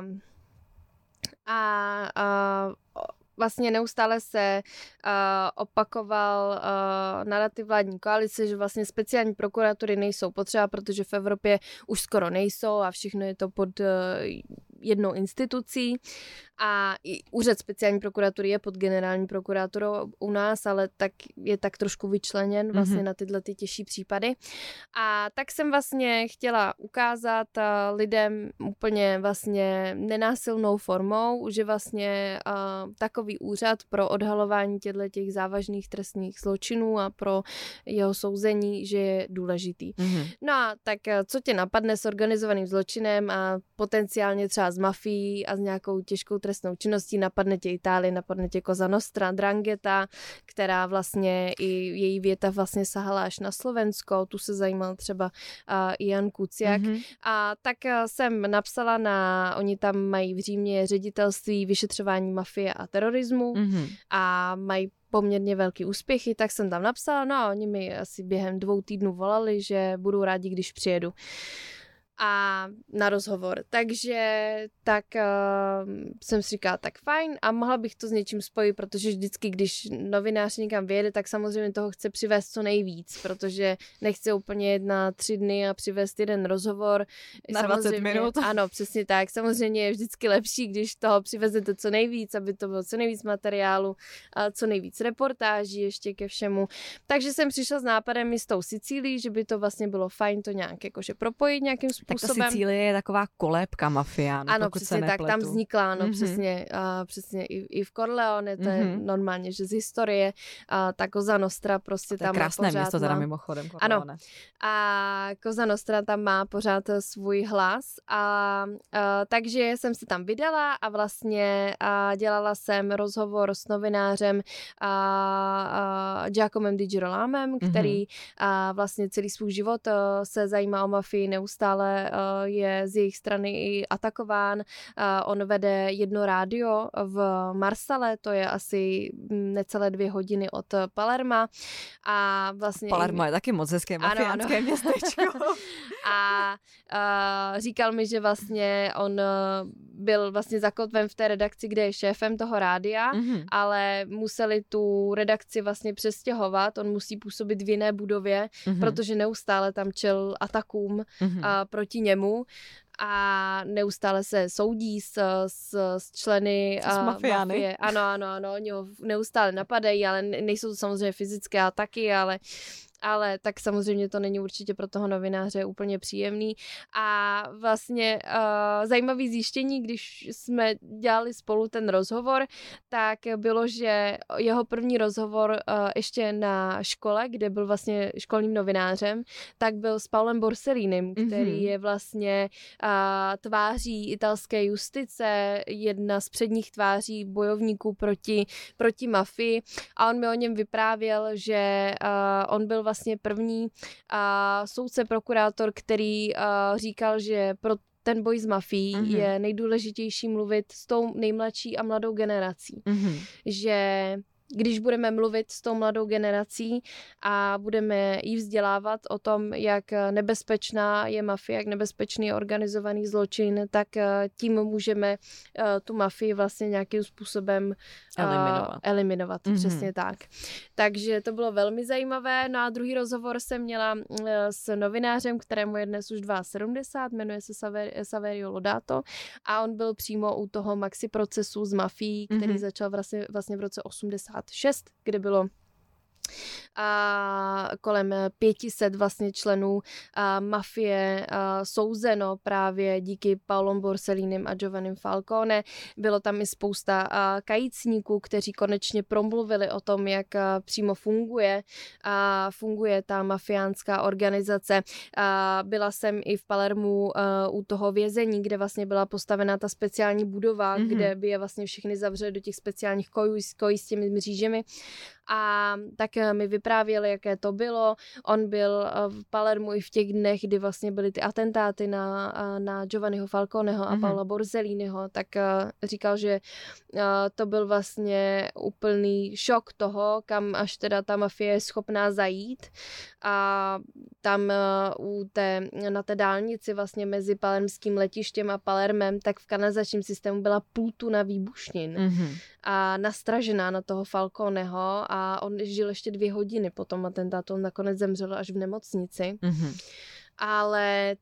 vlastně neustále se opakoval narativ vládní koalice, že vlastně speciální prokuratury nejsou potřeba, protože v Evropě už skoro nejsou a všechno je to pod jednou institucí a i úřad speciální prokuratury je pod generální prokuraturou u nás, ale tak je tak trošku vyčleněn vlastně na tyhle ty těžší případy. A tak jsem vlastně chtěla ukázat lidem úplně vlastně nenásilnou formou, že vlastně takový úřad pro odhalování těch závažných trestných zločinů a pro jeho souzení, že je důležitý. No a tak co tě napadne s organizovaným zločinem a potenciálně třeba s mafií a s nějakou těžkou trestnou činností, napadne tě Itálie, napadne tě Cosa Nostra, 'Ndrangheta, která vlastně i její věta vlastně sahala až na Slovensko, tu se zajímal třeba i Jan Kuciak. A tak jsem napsala oni tam mají v Římě ředitelství vyšetřování mafie a terorismu a mají poměrně velký úspěchy, tak jsem tam napsala, no a oni mi asi během 2 týdnů volali, že budou rádi, když přijedu. a na rozhovor. Takže tak jsem si říkala, tak fajn a mohla bych to s něčím spojit, protože vždycky, když novinář někam vyjede, tak samozřejmě toho chce přivést co nejvíc, protože nechce úplně jet na 3 dny a přivést jeden rozhovor. Na 20 minut. Ano, přesně tak. Samozřejmě je vždycky lepší, když toho přivezete co nejvíc, aby to bylo co nejvíc materiálu, a co nejvíc reportáží ještě ke všemu. Takže jsem přišla s nápadem i s tou Sicílií, že by to vlastně bylo fajn to nějak jakože propojit nějakým způsobem. Tak ta Sicílie je taková kolébka mafiánů, ano, pokud přesně se nepletu. tak, tam vznikla, ano, přesně i v Corleone, to je normálně, že z historie, ta Cosa Nostra prostě tam krásné pořád město teda má... mimochodem, Corleone. Ano, a Cosa Nostra tam má pořád svůj hlas takže jsem se tam vydala a vlastně dělala jsem rozhovor s novinářem Giacomem Di Girolamem, který vlastně celý svůj život se zajímá o mafii, neustále je z jejich strany i atakován. On vede jedno rádio v Marsale, to je asi necelé 2 hodiny od Palerma. A vlastně Palermo je taky moc hezké mafiánské městečko. A říkal mi, že vlastně on byl vlastně zakotven v té redakci, kde je šéfem toho rádia, ale museli tu redakci vlastně přestěhovat. On musí působit v jiné budově, protože neustále tam čel atakům proti němu a neustále se soudí s členy mafie. Ano, oni ho neustále napadají, ale nejsou to samozřejmě fyzické ataky, ale tak samozřejmě to není určitě pro toho novináře úplně příjemný. A vlastně zajímavý zjištění, když jsme dělali spolu ten rozhovor, tak bylo, že jeho první rozhovor ještě na škole, kde byl vlastně školním novinářem, tak byl s Paolem Borsellinim, který je vlastně tváří italské justice, jedna z předních tváří bojovníků proti mafii. A on mi o něm vyprávěl, že on byl vlastně první soudce, prokurátor, který říkal, že pro ten boj s mafií je nejdůležitější mluvit s tou nejmladší a mladou generací. Že když budeme mluvit s tou mladou generací a budeme jí vzdělávat o tom, jak nebezpečná je mafie, jak nebezpečný je organizovaný zločin, tak tím můžeme tu mafii vlastně nějakým způsobem eliminovat. Přesně tak. Takže to bylo velmi zajímavé. No a druhý rozhovor jsem měla s novinářem, kterému je dnes už 72, jmenuje se Saverio Lodato a on byl přímo u toho maxi procesu s mafií, který začal vlastně v roce 86, kde bylo kolem 500 vlastně členů mafie souzeno právě díky Paolom Borsellinim a Giovannim Falcone. Bylo tam i spousta kajícníků, kteří konečně promluvili o tom, jak přímo funguje ta mafiánská organizace. Byla jsem i v Palermu u toho vězení, kde vlastně byla postavena ta speciální budova, kde by je vlastně všechny zavřeli do těch speciálních kojí s těmi mřížemi. A tak mi vyprávěli, jaké to bylo. On byl v Palermu i v těch dnech, kdy vlastně byly ty atentáty na Giovanniho Falconeho a Paola Borselliniho, tak říkal, že to byl vlastně úplný šok toho, kam až teda ta mafie je schopná zajít. A tam na té dálnici vlastně mezi palermským letištěm a Palermem, tak v kanalizačním systému byla 0,5 tuna výbušnin. A nastražená na toho Falconeho a on žil ještě 2 hodiny po tom atentátu, on nakonec zemřel až v nemocnici. Ale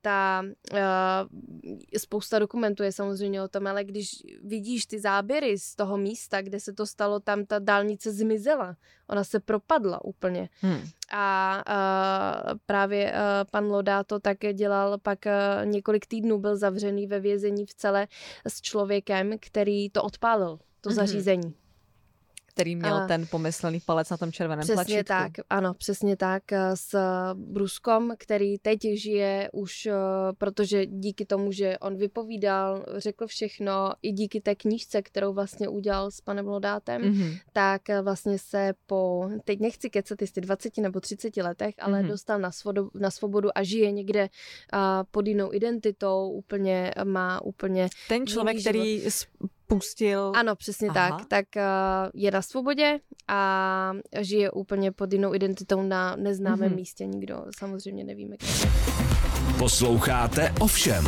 spousta dokumentů je samozřejmě o tom, ale když vidíš ty záběry z toho místa, kde se to stalo, tam ta dálnice zmizela. Ona se propadla úplně. A právě pan Lodato také dělal pak několik týdnů, byl zavřený ve vězení v cele s člověkem, který to odpálil, to zařízení. Který měl ten pomyslný palec na tom červeném tlačítku. Přesně tak, ano, přesně tak, s Bruskom, který teď žije už, protože díky tomu, že on vypovídal, řekl všechno, i díky té knížce, kterou vlastně udělal s panem Lodátem, tak vlastně se teď nechci kecat, jestli 20 nebo 30 letech, ale dostal na svobodu a žije někde pod jinou identitou, má úplně ten člověk, který pustil. Ano, přesně tak je na svobodě a žije úplně pod jinou identitou na neznámém místě. Nikdo samozřejmě nevíme, kde. Posloucháte Ovšem.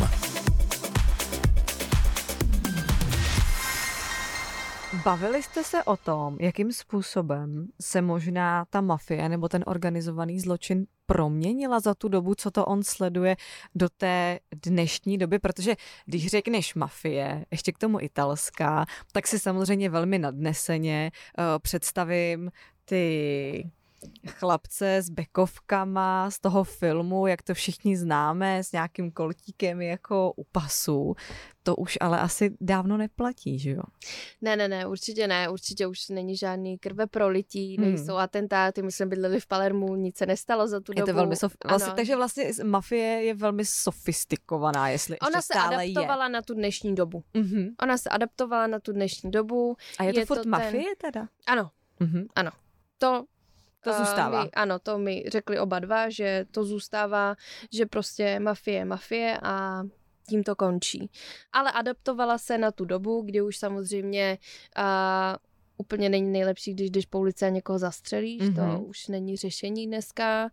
Bavili jste se o tom, jakým způsobem se možná ta mafie nebo ten organizovaný zločin proměnila za tu dobu, co to on sleduje do té dnešní doby, protože když řekneš mafie, ještě k tomu italská, tak si samozřejmě velmi nadneseně představím ty chlapce s bekovkama z toho filmu, jak to všichni známe, s nějakým koltíkem jako u pasu. To už ale asi dávno neplatí, že jo? Ne, určitě už není žádný krve prolití, nejsou atentáty, my jsme bydleli v Palermu, nic se nestalo za tu dobu. Je to velmi takže vlastně mafie je velmi sofistikovaná, jestli ona ještě stále je. Ona se adaptovala na tu dnešní dobu. Mm-hmm. Ona se adaptovala na tu dnešní dobu. A je to furt mafie teda? Ano, ano. To zůstává. To mi řekli oba dva, že to zůstává, že prostě mafie a tím to končí. Ale adaptovala se na tu dobu, kdy už samozřejmě úplně není nejlepší, když jdeš po ulici a někoho zastřelíš, to už není řešení dneska,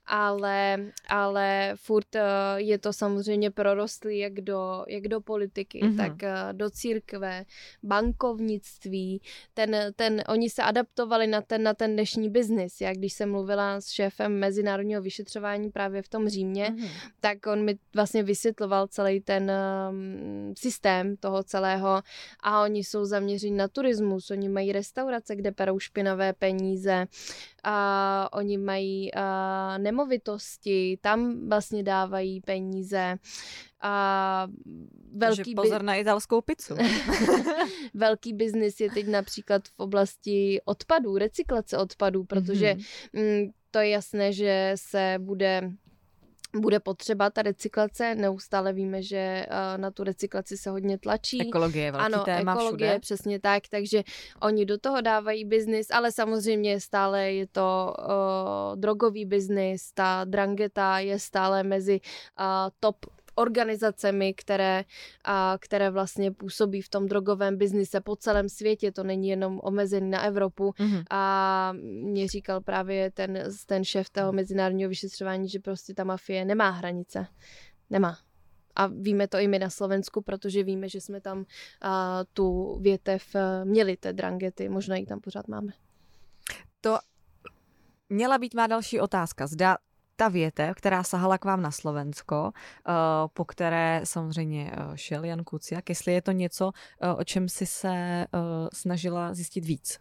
ale furt je to samozřejmě prorostlý jak do politiky, tak do církve, bankovnictví, oni se adaptovali na ten dnešní biznis. Já když jsem mluvila s šéfem mezinárodního vyšetřování právě v tom Římě, tak on mi vlastně vysvětloval celý ten systém toho celého a oni jsou zaměření na turismus, oni mají restaurace, kde perou špinavé peníze, a oni mají nemovitosti, tam vlastně dávají peníze. A pozor na italskou pizzu. Velký biznis je teď například v oblasti odpadů, recyklace odpadů, protože to je jasné, že se bude potřeba ta recyklace, neustále víme, že na tu recyklaci se hodně tlačí. Ekologie je velký téma ekologie, všude. Přesně tak, takže oni do toho dávají biznis, ale samozřejmě stále je to drogový biznis, ta drangeta je stále mezi top organizacemi, které vlastně působí v tom drogovém biznise po celém světě, to není jenom omezený na Evropu. A mě říkal právě ten šéf toho mezinárodního vyšetřování, že prostě ta mafie nemá hranice. Nemá. A víme to i my na Slovensku, protože víme, že jsme tam tu větev měli, té drangety, možná ji tam pořád máme. To měla být má další otázka. Zda ta větev, která sahala k vám na Slovensko, po které samozřejmě šel Jan Kuciak, jestli je to něco, o čem si se snažila zjistit víc?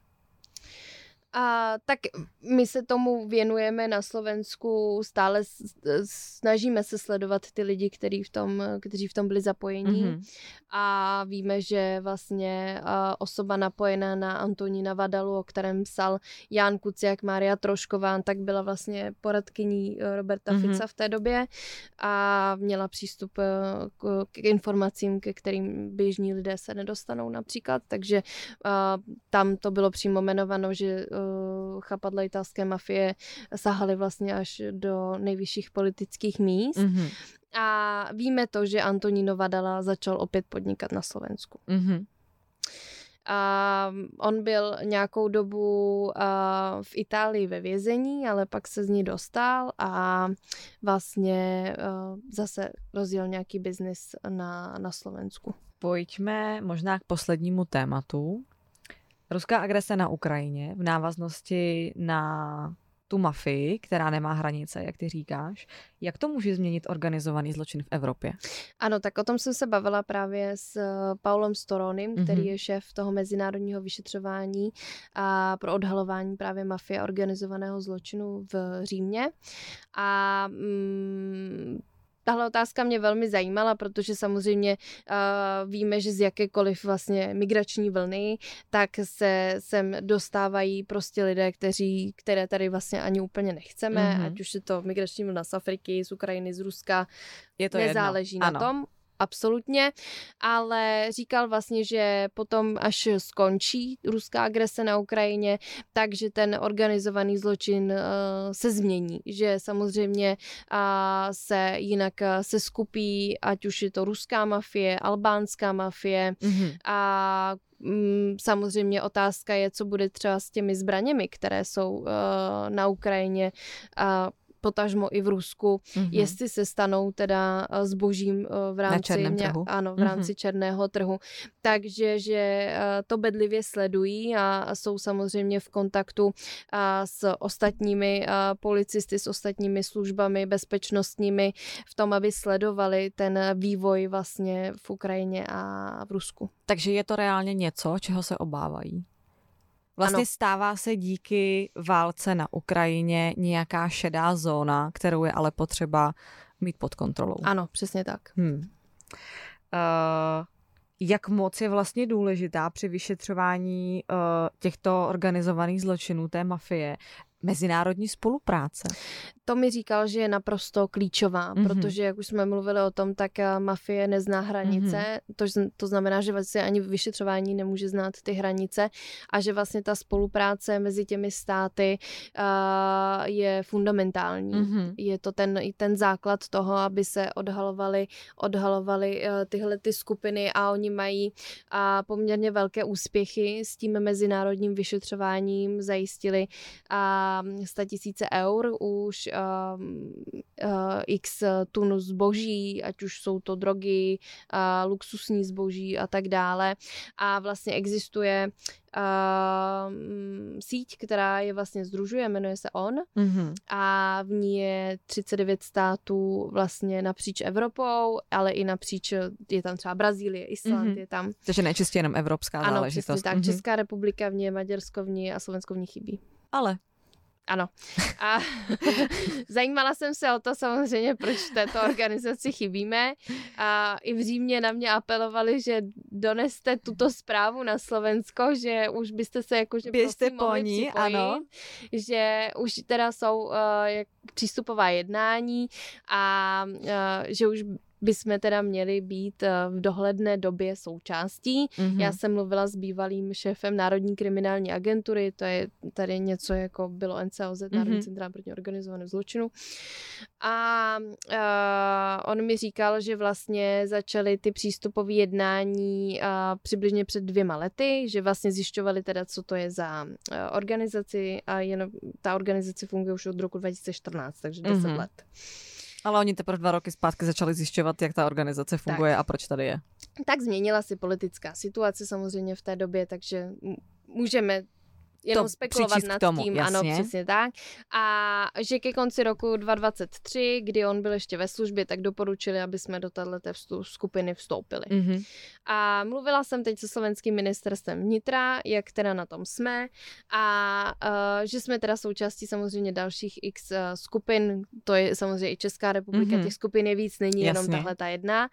Tak my se tomu věnujeme na Slovensku, stále snažíme se sledovat ty lidi, kteří v tom byli zapojení a víme, že vlastně osoba napojená na Antonína Vadalu, o kterém psal Jan Kuciak, Mária Trošková, tak byla vlastně poradkyní Roberta Fica v té době a měla přístup k informacím, ke kterým běžní lidé se nedostanou například, takže tam to bylo přímo jmenováno, že chapadla italské mafie sahaly vlastně až do nejvyšších politických míst. A víme to, že Antonino Vadala začal opět podnikat na Slovensku. A on byl nějakou dobu v Itálii ve vězení, ale pak se z ní dostal a vlastně zase rozjel nějaký biznis na Slovensku. Pojďme možná k poslednímu tématu. Ruská agrese na Ukrajině v návaznosti na tu mafii, která nemá hranice, jak ty říkáš. Jak to může změnit organizovaný zločin v Evropě? Ano, tak o tom jsem se bavila právě s Paulem Storonym, který je šéf toho mezinárodního vyšetřování a pro odhalování právě mafie a organizovaného zločinu v Římě. A tahle otázka mě velmi zajímala, protože samozřejmě víme, že z jakékoliv vlastně migrační vlny, tak se sem dostávají prostě lidé, které tady vlastně ani úplně nechceme, ať už je to migrační vlna z Afriky, z Ukrajiny, z Ruska, je to nezáleží jedno. na tom. Absolutně, ale říkal vlastně, že potom, až skončí ruská agrese na Ukrajině, takže ten organizovaný zločin se změní, že samozřejmě se jinak se skupí, ať už je to ruská mafie, albánská mafie a samozřejmě otázka je, co bude třeba s těmi zbraněmi, které jsou na Ukrajině potažmo i v Rusku, jestli se stanou teda zbožím v rámci, v rámci černého trhu. Takže že to bedlivě sledují a jsou samozřejmě v kontaktu s ostatními policisty, s ostatními službami bezpečnostními v tom, aby sledovali ten vývoj vlastně v Ukrajině a v Rusku. Takže je to reálně něco, čeho se obávají? Vlastně stává se díky válce na Ukrajině nějaká šedá zóna, kterou je ale potřeba mít pod kontrolou. Ano, přesně tak. Jak moc je vlastně důležitá při vyšetřování těchto organizovaných zločinů té mafie mezinárodní spolupráce? To mi říkal, že je naprosto klíčová, protože jak už jsme mluvili o tom, tak mafie nezná hranice, to znamená, že vlastně ani vyšetřování nemůže znát ty hranice a že vlastně ta spolupráce mezi těmi státy je fundamentální. Je to ten základ toho, aby se odhalovaly tyhle ty skupiny a oni mají poměrně velké úspěchy s tím mezinárodním vyšetřováním, zajistili 100 000 eur už x tun zboží, ať už jsou to drogy, luxusní zboží a tak dále. A vlastně existuje síť, která je vlastně sdružuje, jmenuje se ON a v ní je 39 států vlastně napříč Evropou, ale i napříč, je tam třeba Brazílie, Island, je tam. Takže nečistě jenom evropská záležitost. Ano, přesně tak. Česká republika v ní, Maďarsko v ní a Slovensko v ní chybí. Ale ano. A zajímala jsem se o to samozřejmě, proč v této organizaci chybíme. A i v Římě na mě apelovali, že doneste tuto zprávu na Slovensko, že už byste se jakože běžte prosím mohli připojit, ano. Že už teda jsou přístupová jednání a že už bychom teda měli být v dohledné době součástí. Já jsem mluvila s bývalým šéfem Národní kriminální agentury, to je tady něco jako bylo NCOZ, Národní centrál proti organizovanému zločinu. A on mi říkal, že vlastně začaly ty přístupové jednání přibližně před 2 lety, že vlastně zjišťovali teda, co to je za organizaci a jen ta organizace funguje už od roku 2014, takže 10 let. Ale oni teprve 2 roky zpátky začali zjišťovat, jak ta organizace funguje a proč tady je. Tak změnila se politická situace samozřejmě v té době, takže můžeme jenom spekulovat nad tomu, tím, jasně. Ano, přesně tak. A že ke konci roku 2023, kdy on byl ještě ve službě, tak doporučili, aby jsme do této skupiny vstoupili. A mluvila jsem teď se slovenským ministerstvem vnitra, jak teda na tom jsme a že jsme teda součástí samozřejmě dalších x skupin, to je samozřejmě i Česká republika, těch skupin je víc, není jenom tahle ta jedna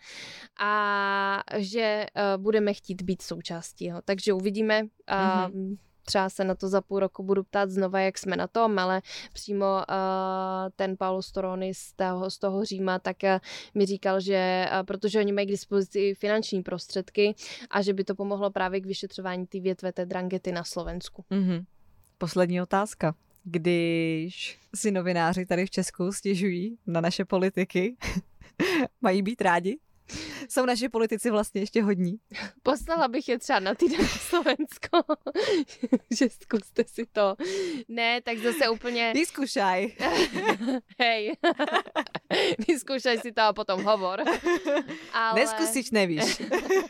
a že budeme chtít být součástí. Takže uvidíme. Třeba se na to za půl roku budu ptát znova, jak jsme na tom, ale přímo ten Paolo Storoni z toho Říma, tak mi říkal, že protože oni mají k dispozici finanční prostředky a že by to pomohlo právě k vyšetřování té větve té drangety na Slovensku. Poslední otázka. Když si novináři tady v Česku stěžují na naše politiky, mají být rádi? Jsou naši politici vlastně ještě hodní? Poslala bych je třeba na týden na Slovensko, že zkuste si to. Ne, tak zase úplně... Vyzkušaj. Hej. Vyzkušaj si to a potom hovor. Ale... Neskusíš, nevíš.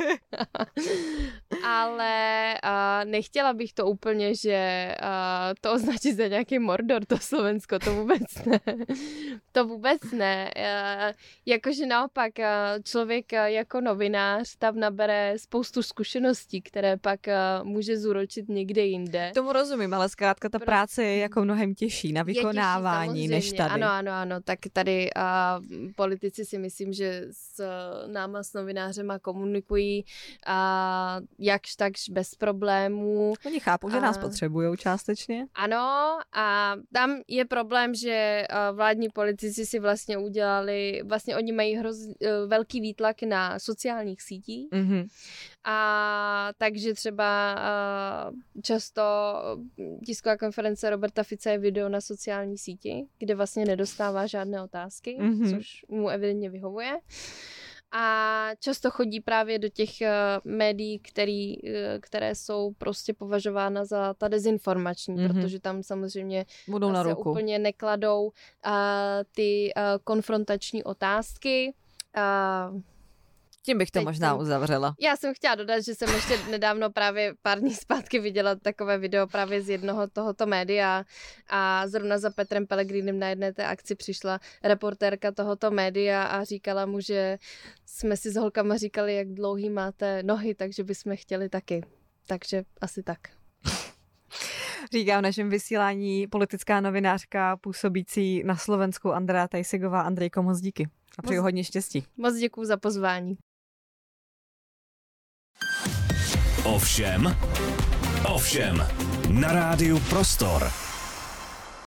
Ale nechtěla bych to úplně, že to označit za nějaký Mordor, to Slovensko, to vůbec ne. To vůbec ne. Jakože naopak člověk jako novinář tam nabere spoustu zkušeností, které pak může zúročit někde jinde. Tomu rozumím, ale zkrátka ta práce je jako mnohem těžší na vykonávání než tady. Ano, tak tady politici si myslím, že s náma, s novinářema komunikují jakž takž bez problémů. Oni chápou, že nás potřebujou částečně. Ano, a tam je problém, že vládní politici si vlastně udělali, vlastně oni mají velký výtlak na sociálních sítích. A takže třeba často tisková konference Roberta Fica je video na sociální síti, kde vlastně nedostává žádné otázky, což mu evidentně vyhovuje. a často chodí právě do těch médií, které jsou prostě považována za ta dezinformační, protože tam samozřejmě budou na ruku. Úplně nekladou ty konfrontační otázky. Tím bych to možná uzavřela. Já jsem chtěla dodat, že jsem ještě nedávno právě pár dní zpátky viděla takové video právě z jednoho tohoto média a zrovna za Petrem Pellegrinem na jedné té akci přišla reportérka tohoto média a říkala mu, že jsme si s holkama říkali, jak dlouhý máte nohy, takže bychom chtěli taky. Takže asi tak. Říká v našem vysílání politická novinářka působící na Slovensku Andrea Tajsigová. Andrejko, moc díky a přeju hodně štěstí. Moc děkuju za pozvání. Ovšem na rádiu Prostor.